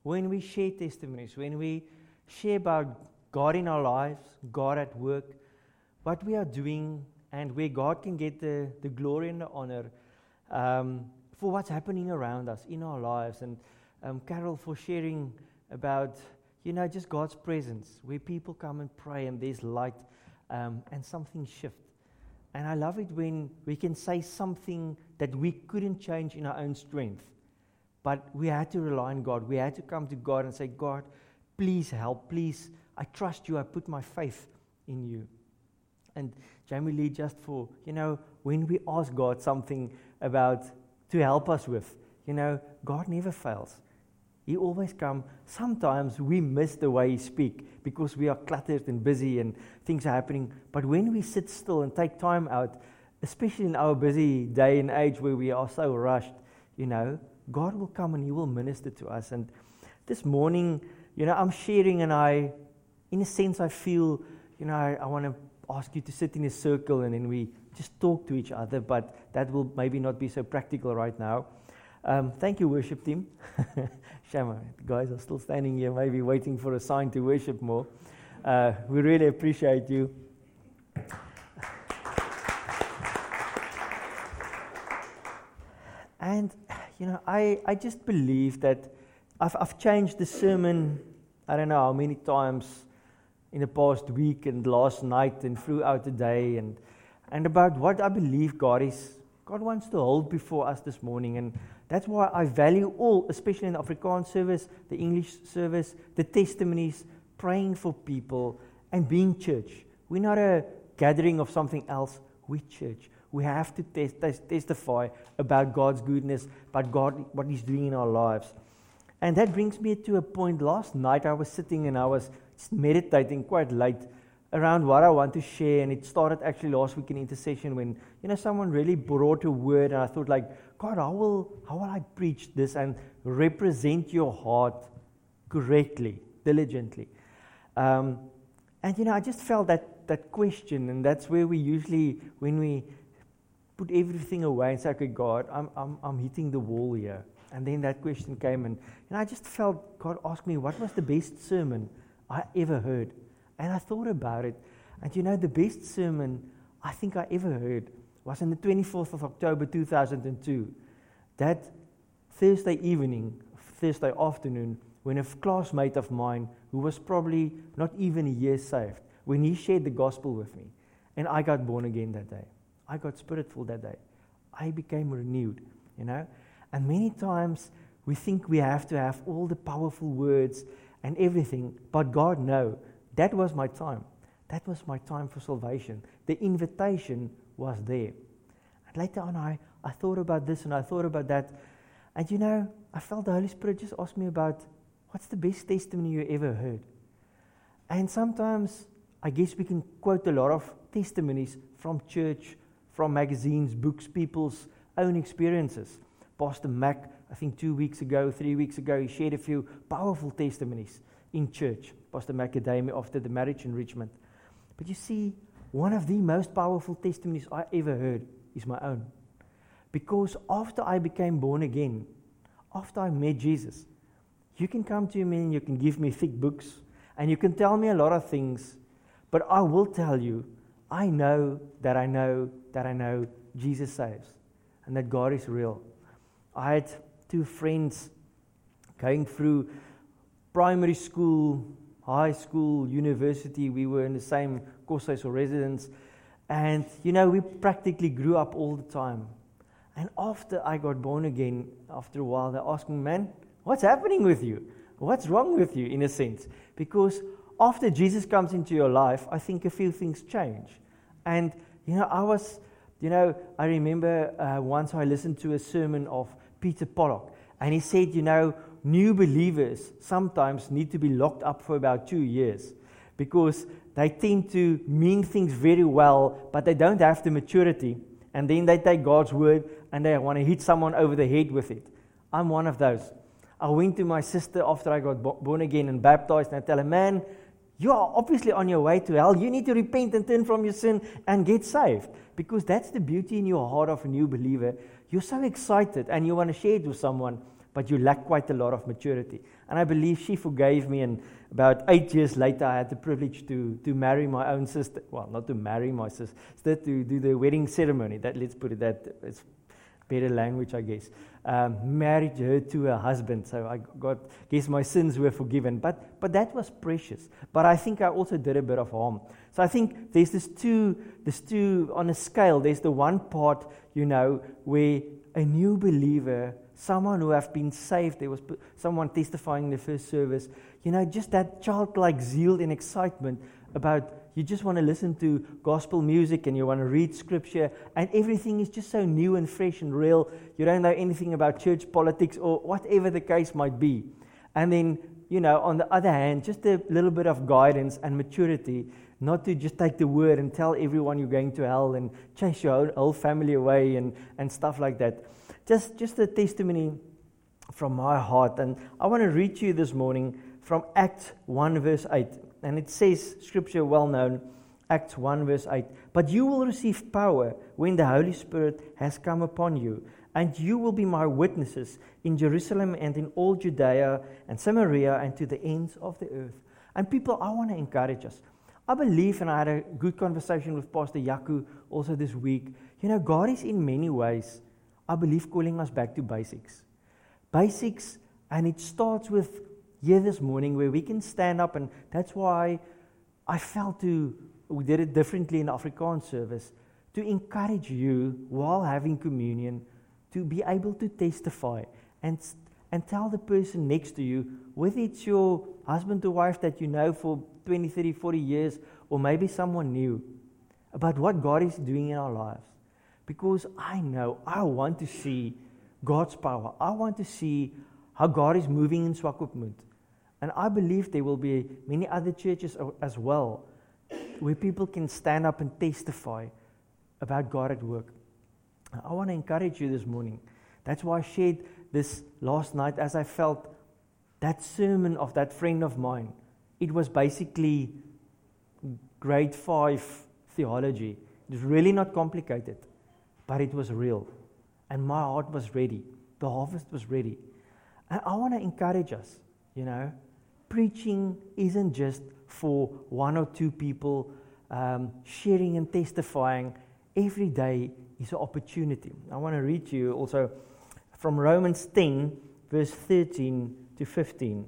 when we share testimonies, when we share about God in our lives, God at work, what we are doing, and where God can get the glory and the honor for what's happening around us in our lives. And Carol, for sharing about, just God's presence, where people come and pray and there's light and something shifts. And I love it when we can say something that we couldn't change in our own strength, but we had to rely on God. We had to come to God and say, God, please help, please, I trust you, I put my faith in you. And Jamie Lee, just for, when we ask God something to help us with, God never fails. He always comes. Sometimes we miss the way He speaks because we are cluttered and busy and things are happening. But when we sit still and take time out, especially in our busy day and age where we are so rushed, God will come and He will minister to us. And this morning, I'm sharing, and in a sense, I feel, I want to ask you to sit in a circle and then we just talk to each other, but that will maybe not be so practical right now. Thank you, worship team. Shama, the guys are still standing here, maybe waiting for a sign to worship more. We really appreciate you. And, I just believe that I've changed the sermon, I don't know how many times in the past week and last night and throughout the day, and about what I believe God wants to hold before us this morning. And that's why I value all, especially in the Afrikaans service, the English service, the testimonies, praying for people, and being church. We're not a gathering of something else, we're church. We have to testify about God's goodness, about God, what He's doing in our lives. And that brings me to a point. Last night I was sitting and I was just meditating quite late around what I want to share, and it started actually last week in intercession when someone really brought a word, and I thought, like, God, how will I preach this and represent your heart correctly, diligently? And I just felt that question, and that's where we usually, when we put everything away and say, okay, God, I'm hitting the wall here. And then that question came, and I just felt God asked me, what was the best sermon I ever heard? And I thought about it, and the best sermon I think I ever heard was on the 24th of October 2002. That Thursday afternoon, when a classmate of mine, who was probably not even a year saved, when he shared the gospel with me, and I got born again that day. I got spirit-filled that day. I became renewed, And many times we think we have to have all the powerful words and everything, but God, no. That was my time. That was my time for salvation. The invitation was there. And later on, I thought about this and I thought about that. And I felt the Holy Spirit just ask me about, what's the best testimony you ever heard? And sometimes, I guess we can quote a lot of testimonies from church, from magazines, books, people's own experiences. Pastor Mac, I think 3 weeks ago, he shared a few powerful testimonies in church. Pastor Macadamia after the marriage enrichment. But you see, one of the most powerful testimonies I ever heard is my own. Because after I became born again, after I met Jesus, you can come to me and you can give me thick books, and you can tell me a lot of things, but I will tell you, I know Jesus saves, and that God is real. I had 2 friends going through primary school, high school, university. We were in the same courses or residence, and we practically grew up all the time. And after I got born again, after a while, they asked me, man, what's happening with you? What's wrong with you, in a sense? Because after Jesus comes into your life, I think a few things change. And, I remember once I listened to a sermon of Peter Pollock, and he said, new believers sometimes need to be locked up for about 2 years because they tend to mean things very well, but they don't have the maturity, and then they take God's word and they want to hit someone over the head with it. I'm one of those. I went to my sister after I got born again and baptized, and I tell her, man, you are obviously on your way to hell. You need to repent and turn from your sin and get saved, because that's the beauty in your heart of a new believer. You're so excited and you want to share it with someone, but you lack quite a lot of maturity. And I believe she forgave me, and about 8 years later, I had the privilege to marry my own sister. Well, not to marry my sister, to do the wedding ceremony. Let's put it that, it's better language, I guess. Married her to her husband, so I guess my sins were forgiven. But that was precious. But I think I also did a bit of harm. So I think there's this two on a scale. There's the one part, where a new believer, someone who have been saved, there was someone testifying in the first service, just that childlike zeal and excitement about, you just want to listen to gospel music and you want to read scripture, and everything is just so new and fresh and real. You don't know anything about church politics or whatever the case might be. And then, on the other hand, just a little bit of guidance and maturity, not to just take the word and tell everyone you're going to hell and chase your whole family away and stuff like that. Just a testimony from my heart. And I want to read to you this morning from Acts 1 verse 8. And it says, scripture well known, Acts 1 verse 8. But you will receive power when the Holy Spirit has come upon you. And you will be my witnesses in Jerusalem and in all Judea and Samaria and to the ends of the earth. And people, I want to encourage us. I believe, and I had a good conversation with Pastor Yaku also this week, God is in many ways, I believe, calling us back to basics. Basics, and it starts with here this morning where we can stand up, and that's why I felt we did it differently in the Afrikaans service, to encourage you while having communion to be able to testify and tell the person next to you, whether it's your husband or wife that you know for 20, 30, 40 years, or maybe someone new, about what God is doing in our lives. Because I know, I want to see God's power. I want to see how God is moving in Swakopmund. And I believe there will be many other churches as well, where people can stand up and testify about God at work. I want to encourage you this morning. That's why I shared this last night, as I felt that sermon of that friend of mine. It was basically grade 5 theology. It was really not complicated, but it was real. And my heart was ready. The harvest was ready. And I want to encourage us, preaching isn't just for 1 or 2 people sharing and testifying. Every day is an opportunity. I want to read to you also from Romans 10, verse 13 to 15.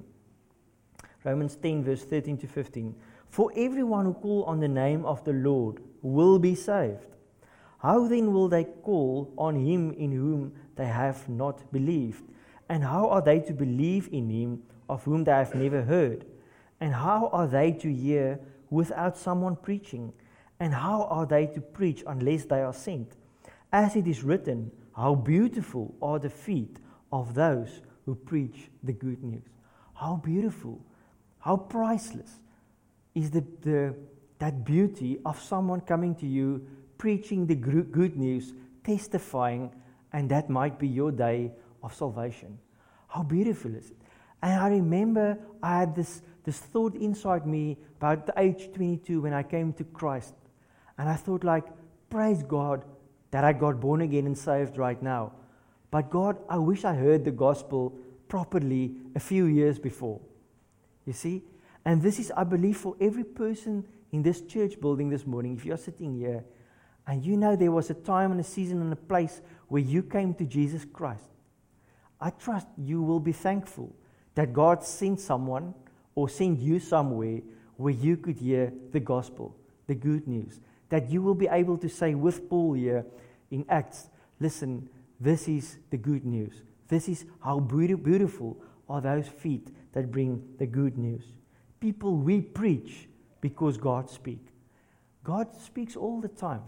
Romans 10, verse 13 to 15. For everyone who calls on the name of the Lord will be saved. How then will they call on him in whom they have not believed? And how are they to believe in him of whom they have never heard? And how are they to hear without someone preaching? And how are they to preach unless they are sent? As it is written, how beautiful are the feet of those who preach the good news. How beautiful, how priceless is that beauty of someone coming to you, preaching the good news, testifying, and that might be your day of salvation. How beautiful is it? And I remember I had this thought inside me about the age 22 when I came to Christ. And I thought, praise God that I got born again and saved right now. But God, I wish I heard the gospel properly a few years before. You see? And this is, I believe, for every person in this church building this morning, if you're sitting here, and there was a time and a season and a place where you came to Jesus Christ, I trust you will be thankful that God sent someone or sent you somewhere where you could hear the gospel, the good news. That you will be able to say with Paul here in Acts, listen, this is the good news. This is how beautiful are those feet that bring the good news. People, we preach because God speaks. God speaks all the time.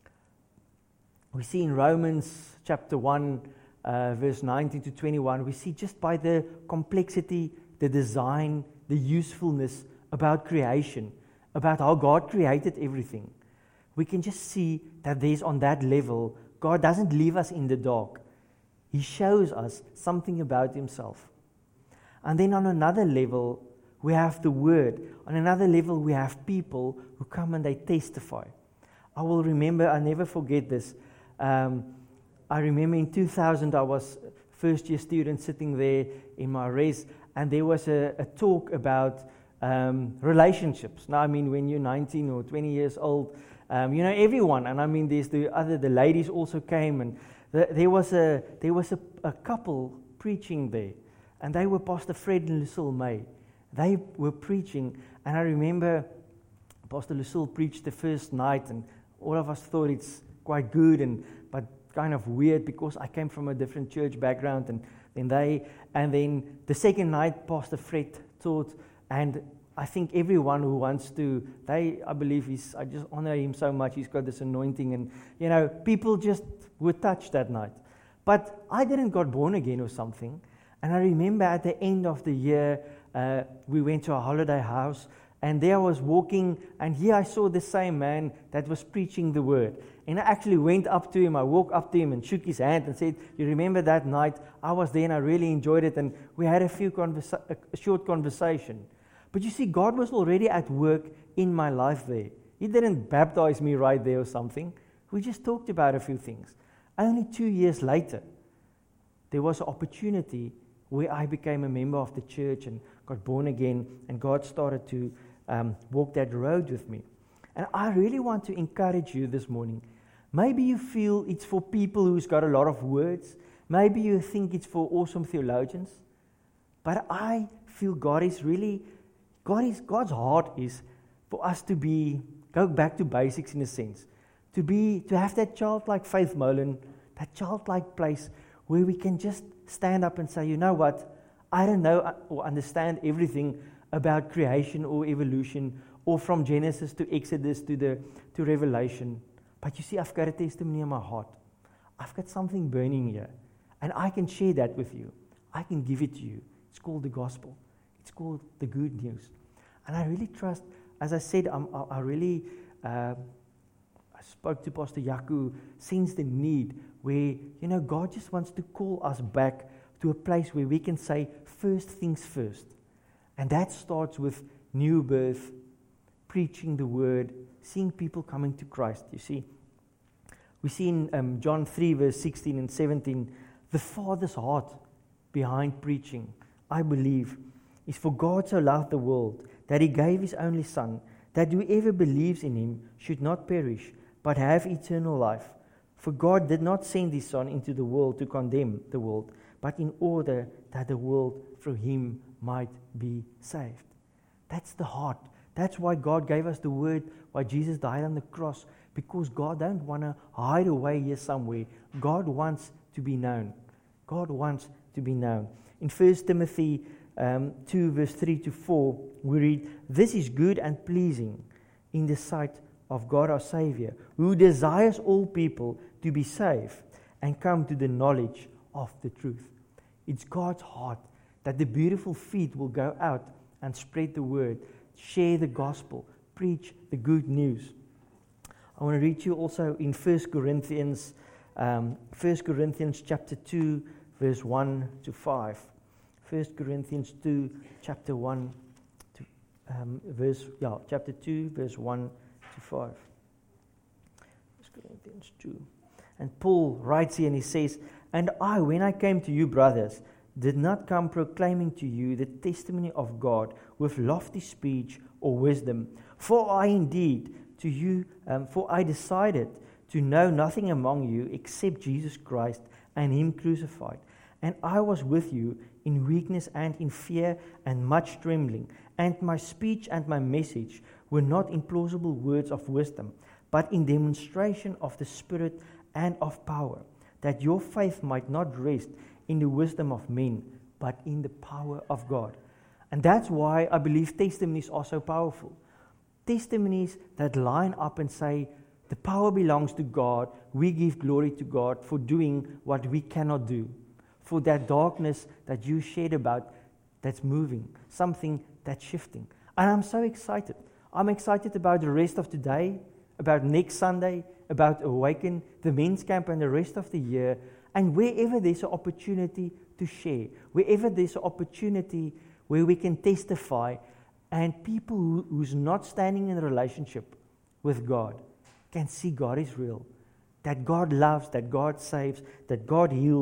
We see in Romans chapter 1, verse 19 to 21, we see just by the complexity, the design, the usefulness about creation, about how God created everything. We can just see that there's on that level, God doesn't leave us in the dark. He shows us something about himself. And then on another level, we have the word. On another level, we have people who come and they testify. I'll never forget this. I remember in 2000, I was first year student sitting there in my res, and there was a talk about relationships. Now, I mean, when you're 19 or 20 years old, everyone, and I mean, there's the ladies also came, and there was a couple preaching there, and they were Pastor Fred and Lucille May. They were preaching, and I remember Pastor Lucille preached the first night, and all of us thought it's quite good, but kind of weird because I came from a different church background, and then the second night Pastor Fred taught, and I think everyone who wants to, I just honor him so much. He's got this anointing, and people just were touched that night. But I didn't got born again or something, and I remember at the end of the year, we went to a holiday house, and there I was walking, and here I saw the same man that was preaching the word. And I actually went up to him, I walked up to him and shook his hand and said, "You remember that night? I was there and I really enjoyed it." And we had a short conversation. But you see, God was already at work in my life there. He didn't baptize me right there or something. We just talked about a few things. Only 2 years later, there was an opportunity where I became a member of the church and got born again, and God started to walk that road with me. And I really want to encourage you this morning. Maybe you feel it's for people who's got a lot of words. Maybe you think it's for awesome theologians. But I feel God's heart is for us to go back to basics in a sense. To have that childlike faith, Molen, that childlike place where we can just stand up and say, "You know what? I don't know or understand everything about creation or evolution, or from Genesis to Exodus to Revelation. But you see, I've got a testimony in my heart. I've got something burning here, and I can share that with you. I can give it to you. It's called the gospel. It's called the good news." And I really trust, as I said, I spoke to Pastor Yaku, sense the need where, God just wants to call us back to a place where we can say first things first. And that starts with new birth, preaching the word, seeing people coming to Christ. You see, we see in John 3, verse 16 and 17, the Father's heart behind preaching, I believe, is for God so loved the world that He gave His only Son, that whoever believes in Him should not perish, but have eternal life. For God did not send His Son into the world to condemn the world, but in order that the world through Him might be saved. That's the heart. That's why God gave us the word, why Jesus died on the cross, because God don't want to hide away here somewhere. God wants to be known. God wants to be known. In 1 Timothy 2, verse 3 to 4, we read, "This is good and pleasing in the sight of God our Savior, who desires all people to be saved and come to the knowledge of the truth." It's God's heart that the beautiful feet will go out and spread the word, share the gospel, preach the good news. I want to read you also in 1 Corinthians chapter 2, verse 1 to 5. 1 Corinthians 2, chapter 1 to chapter 2, verse 1 to 5. 1 Corinthians 2. And Paul writes here and he says, "And I, when I came to you, brothers, did not come proclaiming to you the testimony of God with lofty speech or wisdom. For I decided to know nothing among you except Jesus Christ and Him crucified. And I was with you in weakness and in fear and much trembling. And my speech and my message were not in plausible words of wisdom, but in demonstration of the Spirit and of power, that your faith might not rest in the wisdom of men, but in the power of God." And that's why I believe testimonies are so powerful. Testimonies that line up and say, the power belongs to God, we give glory to God for doing what we cannot do, for that darkness that you shared about that's moving, something that's shifting. And I'm so excited. I'm excited about the rest of today, about next Sunday, about Awaken, the men's camp, and the rest of the year. And wherever there's an opportunity to share, wherever there's an opportunity where we can testify, and people who's not standing in a relationship with God can see God is real, that God loves, that God saves, that God heals,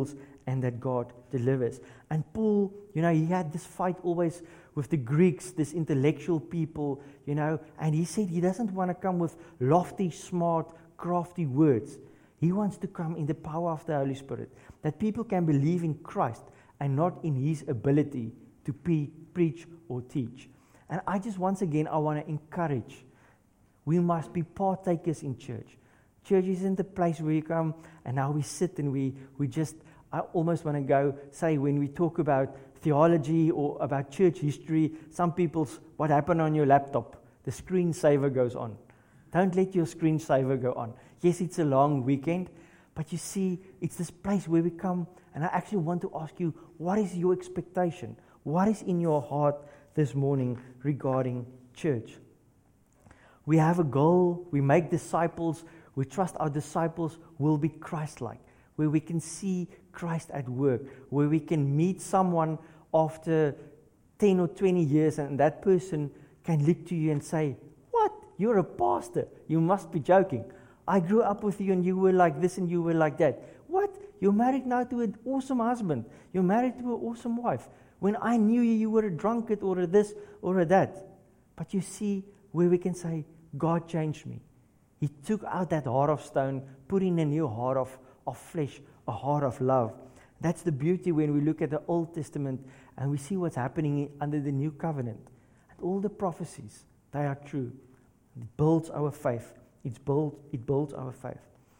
and that God delivers. And Paul, he had this fight always with the Greeks, this intellectual people, and he said he doesn't want to come with lofty, smart, crafty words. He wants to come in the power of the Holy Spirit, that people can believe in Christ and not in his ability to preach or teach. And I just, once again, I want to encourage, we must be partakers in church. Church isn't a place where you come and now we sit and I almost want to go say, when we talk about theology or about church history, some people's, what happened on your laptop? The screensaver goes on. Don't let your screensaver go on. Yes, it's a long weekend, but you see, it's this place where we come, and I actually want to ask you, what is your expectation? What is in your heart this morning regarding church? We have a goal, we make disciples, we trust our disciples will be Christ-like, where we can see Christ at work, where we can meet someone after 10 or 20 years and that person can look to you and say, "What? You're a pastor. You must be joking. I grew up with you and you were like this and you were like that. What? You're married now to an awesome husband. You're married to an awesome wife. When I knew you, you were a drunkard or a this or a that." But you see where we can say, God changed me. He took out that heart of stone, put in a new heart of flesh, a heart of love. That's the beauty when we look at the Old Testament and we see what's happening under the New Covenant. And all the prophecies, they are true. It builds our faith. It builds our faith.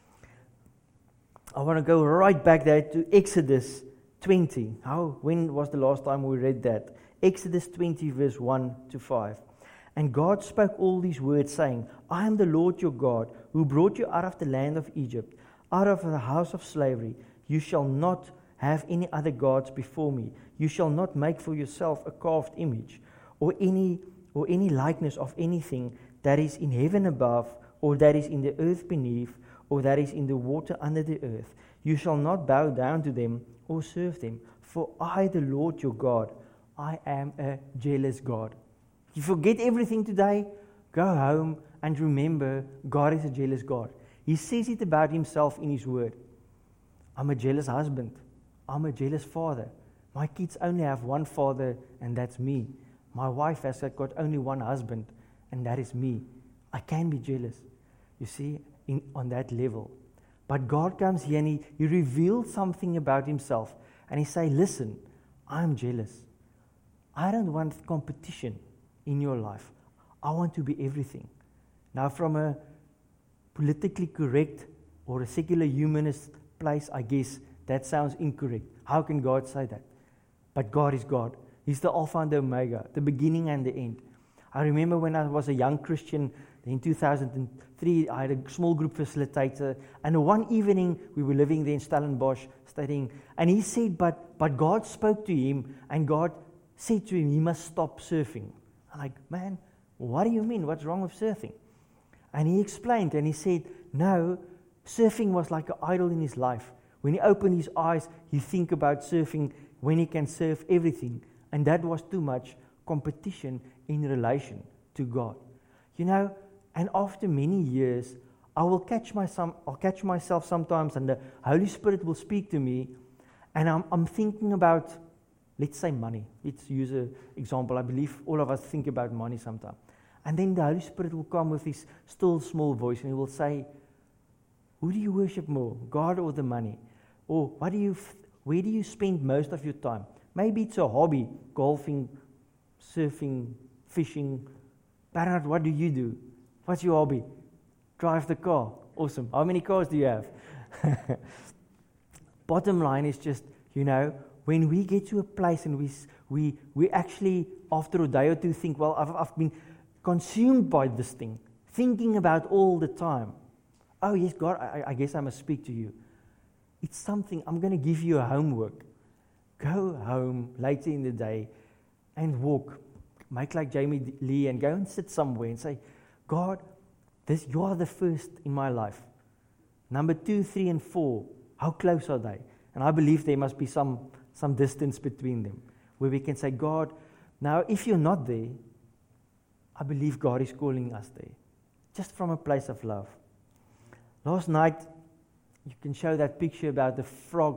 I want to go right back there to Exodus 20. When was the last time we read that? Exodus 20 verse 1 to 5. And God spoke all these words, saying, "I am the Lord your God, who brought you out of the land of Egypt, out of the house of slavery. You shall not have any other gods before me. You shall not make for yourself a carved image, or any likeness of anything that is in heaven above, or that is in the earth beneath, or that is in the water under the earth. You shall not bow down to them or serve them. For I, the Lord your God, I am a jealous God." You forget everything today, go home and remember God is a jealous God. He says it about himself in his word. I'm a jealous husband. I'm a jealous father. My kids only have one father, and that's me. My wife has got only one husband, and that is me. I can be jealous, you see, on that level. But God comes here and he reveals something about himself. And he says, listen, I'm jealous. I don't want competition in your life. I want to be everything. Now, from a politically correct or a secular humanist place, I guess that sounds incorrect. How can God say that? But God is God. He's the Alpha and the Omega, the beginning and the end. I remember when I was a young Christian in 2003, I had a small group facilitator, and one evening we were living there in Stellenbosch studying, and he said, but God spoke to him, and God said to him, he must stop surfing. I'm like, man, what do you mean? What's wrong with surfing? And he explained, and he said, no, surfing was like an idol in his life. When he opened his eyes, he think about surfing when he can surf everything, and that was too much competition in relation to God. And after many years, I'll catch myself sometimes, and the Holy Spirit will speak to me, and I'm thinking about, let's say, money. Let's use an example. I believe all of us think about money sometimes. And then the Holy Spirit will come with his still small voice, and he will say, who do you worship more, God or the money? Or where do you spend most of your time? Maybe it's a hobby, golfing, surfing, fishing. Bernard, what do you do? What's your hobby? Drive the car. Awesome. How many cars do you have? Bottom line is just, when we get to a place and we actually, after a day or two, think, well, I've been consumed by this thing, thinking about all the time. Oh, yes, God, I guess I must speak to you. It's something, I'm going to give you a homework. Go home later in the day and walk. Make like Jamie Lee and go and sit somewhere and say, God, you are the first in my life. Number 2, 3, and 4, how close are they? And I believe there must be some distance between them, where we can say, God, now if you're not there, I believe God is calling us there, just from a place of love. Last night, you can show that picture about the frog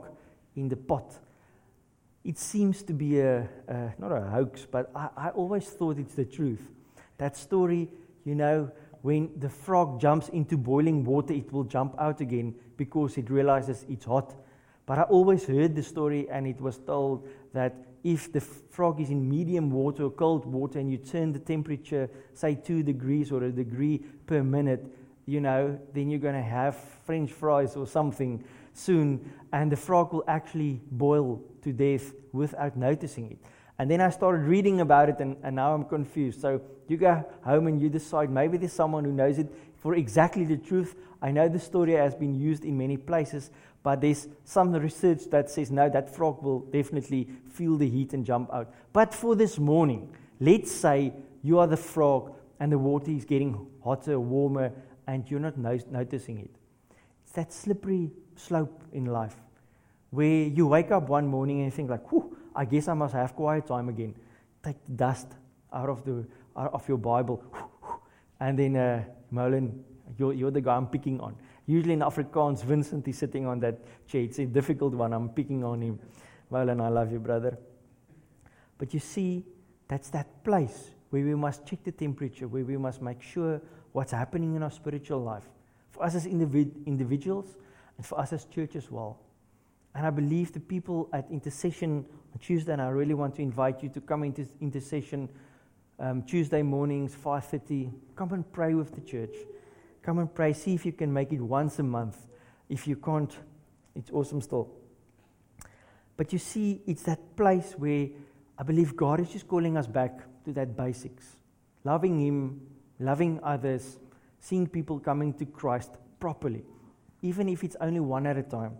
in the pot. It seems to be not a hoax, but I always thought it's the truth. That story, when the frog jumps into boiling water, it will jump out again because it realizes it's hot. But I always heard the story, and it was told that if the frog is in medium water or cold water and you turn the temperature, say 2 degrees or a degree per minute, then you're going to have French fries or something soon, and the frog will actually boil to death without noticing it. And then I started reading about it, and now I'm confused. So you go home and you decide, maybe there's someone who knows it for exactly the truth. I know the story has been used in many places, but there's some research that says, no, that frog will definitely feel the heat and jump out. But for this morning, let's say you are the frog and the water is getting hotter, warmer, and you're not noticing it. It's that slippery slope in life where you wake up one morning and you think like, whew, I guess I must have quiet time again. Take the dust out of your Bible. And then, Molen, you're the guy I'm picking on. Usually in Afrikaans, Vincent is sitting on that chair. It's a difficult one. I'm picking on him. Molen, I love you, brother. But you see, that's that place where we must check the temperature, where we must make sure what's happening in our spiritual life. For us as individuals, and for us as church as well. And I believe the people at intercession on Tuesday, and I really want to invite you to come into intercession Tuesday mornings, 5:30. Come and pray with the church. Come and pray. See if you can make it once a month. If you can't, it's awesome still. But you see, it's that place where I believe God is just calling us back to that basics. Loving Him, loving others, seeing people coming to Christ properly, even if it's only one at a time.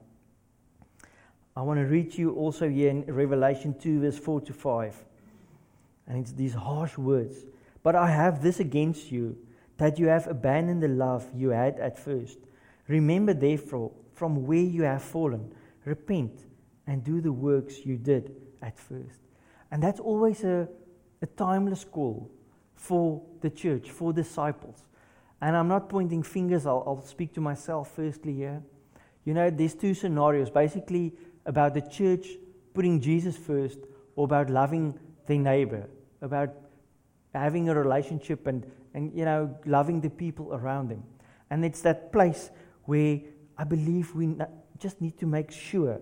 I want to read you also here in Revelation 2, verse 4-5. And it's these harsh words. But I have this against you, that you have abandoned the love you had at first. Remember therefore from where you have fallen. Repent and do the works you did at first. And that's always a timeless call for the church, for disciples. And I'm not pointing fingers, I'll speak to myself firstly here. There's two scenarios, basically about the church putting Jesus first, or about loving their neighbor, about having a relationship and loving the people around them. And it's that place where I believe we just need to make sure,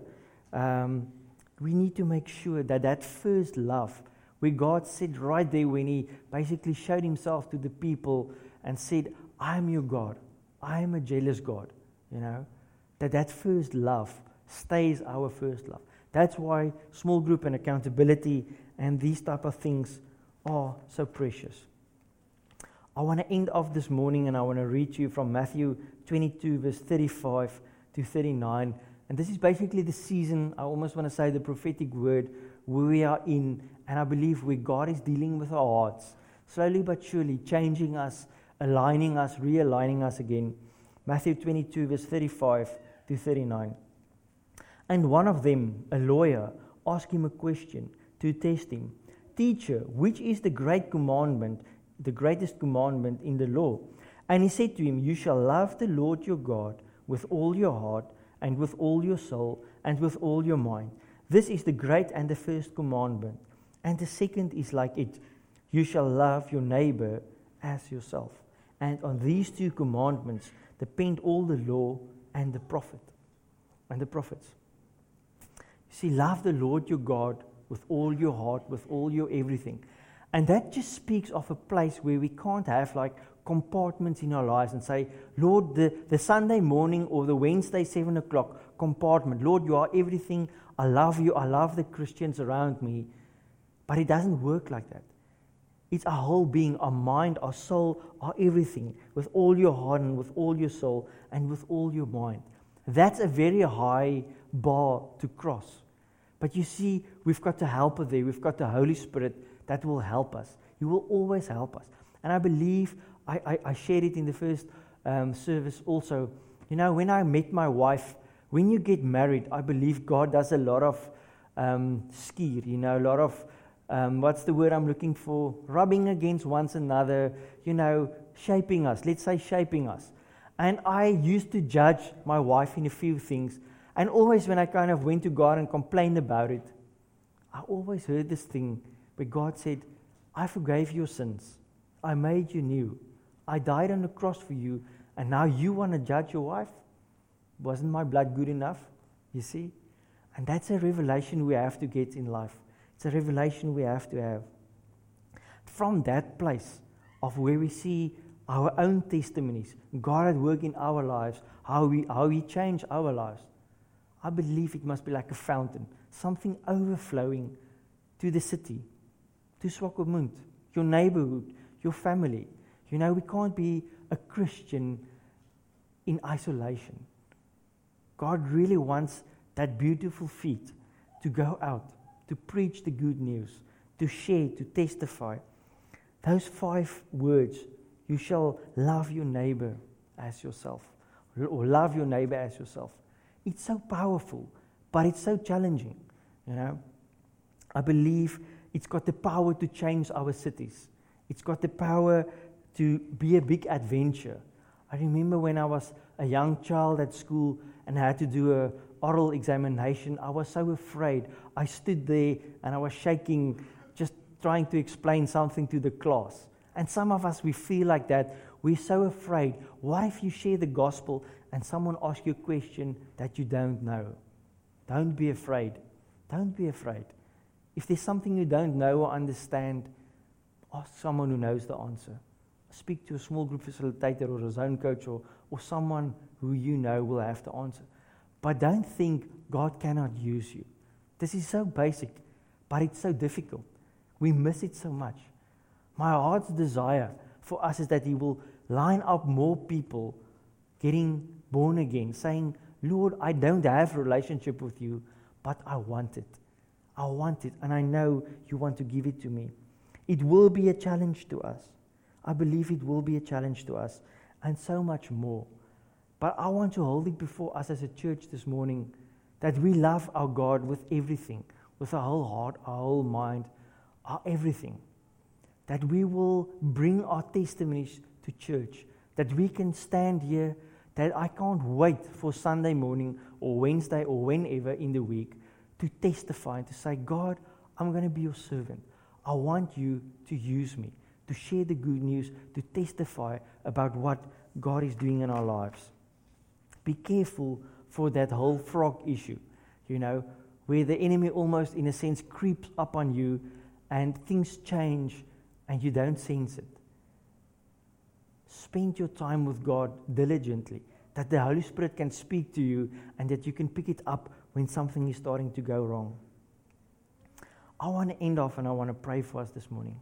that first love, where God said right there when He basically showed Himself to the people and said, I am your God, I am a jealous God, that first love stays our first love. That's why small group and accountability and these type of things are so precious. I want to end off this morning and I want to read to you from Matthew 22 verse 35-39. And this is basically the season, I almost want to say the prophetic word, where we are in, and I believe where God is dealing with our hearts, slowly but surely changing us, aligning us, realigning us again. Matthew 22 verse 35-39. And one of them, a lawyer, asked Him a question to test Him. Teacher, which is the greatest commandment in the law? And He said to him, you shall love the Lord your God with all your heart and with all your soul and with all your mind. This is the great and the first commandment. And the second is like it. You shall love your neighbor as yourself. And on these two commandments depend all the law and the prophets. You see, love the Lord your God with all your heart, with all your everything. And that just speaks of a place where we can't have like compartments in our lives and say, Lord, the Sunday morning or the Wednesday 7 o'clock compartment, Lord, you are everything. I love you. I love the Christians around me. But it doesn't work like that. It's our whole being, our mind, our soul, our everything, with all your heart and with all your soul and with all your mind. That's a very high bar to cross. But you see, we've got the helper there. We've got the Holy Spirit that will help us. He will always help us. And I believe, I shared it in the first service also. When I met my wife, when you get married, I believe God does a lot of skier, a lot of, what's the word I'm looking for? Rubbing against one another, shaping us. Let's say shaping us. And I used to judge my wife in a few things. And always when I kind of went to God and complained about it, I always heard this thing where God said, I forgave your sins. I made you new. I died on the cross for you, and now you want to judge your wife? Wasn't my blood good enough? You see? And that's a revelation we have to get in life. It's a revelation we have to have. From that place of where we see our own testimonies, God at work in our lives, how He changed our lives, I believe it must be like a fountain, something overflowing to the city, to Swakopmund, your neighborhood, your family. You know, we can't be a Christian in isolation. God really wants that beautiful feet to go out, to preach the good news, to share, to testify. Those 5 words, you shall love your neighbor as yourself, or love your neighbor as yourself. It's so powerful, but it's so challenging, you know. I believe it's got the power to change our cities. It's got the power to be a big adventure. I remember when I was a young child at school and I had to do an oral examination, I was so afraid. I stood there and I was shaking, just trying to explain something to the class. And some of us, we feel like that. We're so afraid. What if you share the gospel and someone asks you a question that you don't know? Don't be afraid. Don't be afraid. If there's something you don't know or understand, ask someone who knows the answer. Speak to a small group facilitator or a zone coach or someone who you know will have the answer. But don't think God cannot use you. This is so basic, but it's so difficult. We miss it so much. My heart's desire for us is that He will line up more people getting born again, saying, Lord, I don't have a relationship with you, but I want it. I want it, and I know you want to give it to me. It will be a challenge to us. I believe it will be a challenge to us, and so much more. But I want to hold it before us as a church this morning, that we love our God with everything, with our whole heart, our whole mind, our everything. That we will bring our testimonies to church, that we can stand here, that I can't wait for Sunday morning or Wednesday or whenever in the week to testify and to say, God, I'm going to be your servant. I want you to use me, to share the good news, to testify about what God is doing in our lives. Be careful for that whole frog issue, you know, where the enemy almost, in a sense, creeps up on you and things change and you don't sense it. Spend your time with God diligently, that the Holy Spirit can speak to you and that you can pick it up when something is starting to go wrong. I want to end off and I want to pray for us this morning.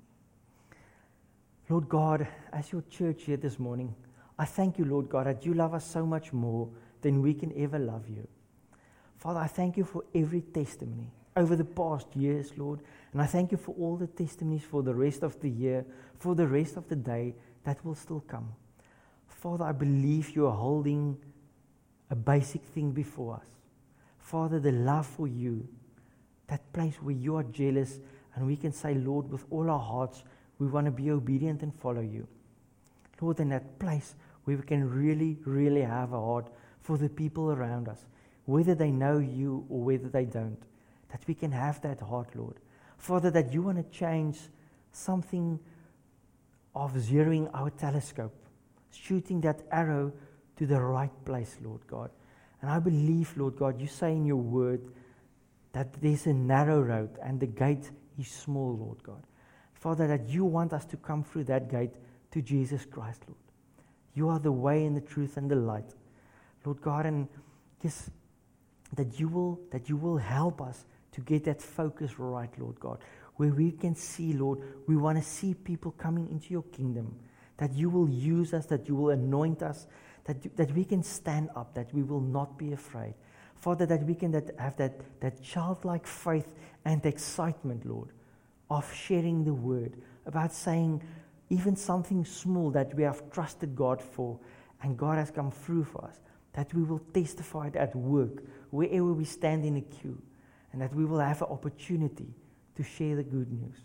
Lord God, as your church here this morning, I thank you, Lord God, that you love us so much more than we can ever love you. Father, I thank you for every testimony over the past years, Lord, and I thank you for all the testimonies for the rest of the year, for the rest of the day that will still come. Father, I believe you are holding a basic thing before us. Father, the love for you, that place where you are jealous and we can say, Lord, with all our hearts, we want to be obedient and follow you. Lord, in that place where we can really, really have a heart for the people around us, whether they know you or whether they don't, that we can have that heart, Lord. Father, that you want to change something of zeroing our telescope, shooting that arrow to the right place, Lord God. And I believe, Lord God, you say in your word that there's a narrow road and the gate is small, Lord God. Father, that you want us to come through that gate to Jesus Christ, Lord. You are the way and the truth and the light, Lord God, and yes, that you will help us to get that focus right, Lord God, where we can see, Lord, we want to see people coming into your kingdom, that you will use us, that you will anoint us, that we can stand up, that we will not be afraid. Father, that we can have that childlike faith and excitement, Lord, of sharing the word, about saying even something small that we have trusted God for, and God has come through for us, that we will testify it at work, wherever we stand in a queue, and that we will have an opportunity to share the good news.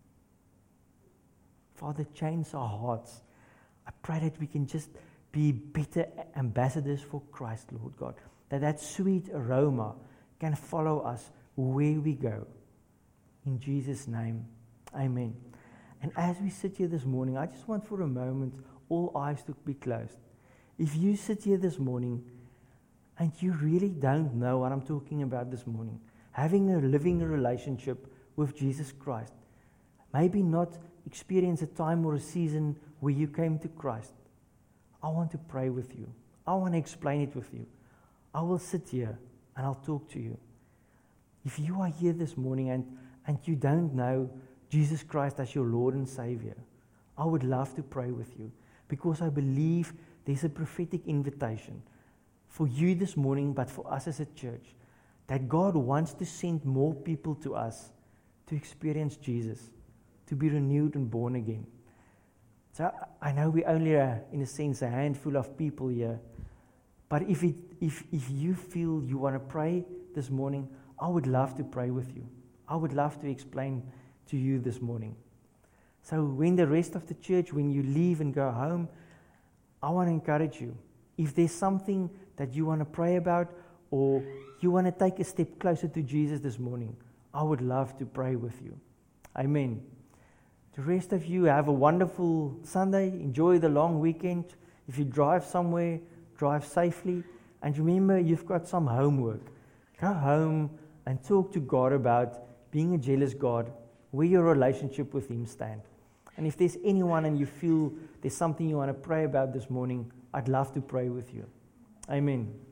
Father, change our hearts. I pray that we can just be better ambassadors for Christ, Lord God, that sweet aroma can follow us where we go. In Jesus' name, amen. And as we sit here this morning, I just want for a moment all eyes to be closed. If you sit here this morning and you really don't know what I'm talking about this morning, living a relationship with Jesus Christ, maybe not experience a time or a season where you came to Christ, I want to pray with you. I want to explain it with you. I will sit here and I'll talk to you. If you are here this morning and you don't know Jesus Christ as your Lord and Savior, I would love to pray with you, because I believe there's a prophetic invitation for you this morning, but for us as a church, that God wants to send more people to us to experience Jesus, to be renewed and born again. So I know we only are, in a sense, a handful of people here, but if you feel you want to pray this morning, I would love to pray with you. I would love to explain to you this morning. So when the rest of the church, when you leave and go home, I want to encourage you. If there's something that you want to pray about, or you want to take a step closer to Jesus this morning, I would love to pray with you. Amen. The rest of you, have a wonderful Sunday. Enjoy the long weekend. If you drive somewhere, drive safely. And remember, you've got some homework. Go home and talk to God about being a jealous God, where your relationship with Him stand. And if there's anyone and you feel there's something you want to pray about this morning, I'd love to pray with you. Amen.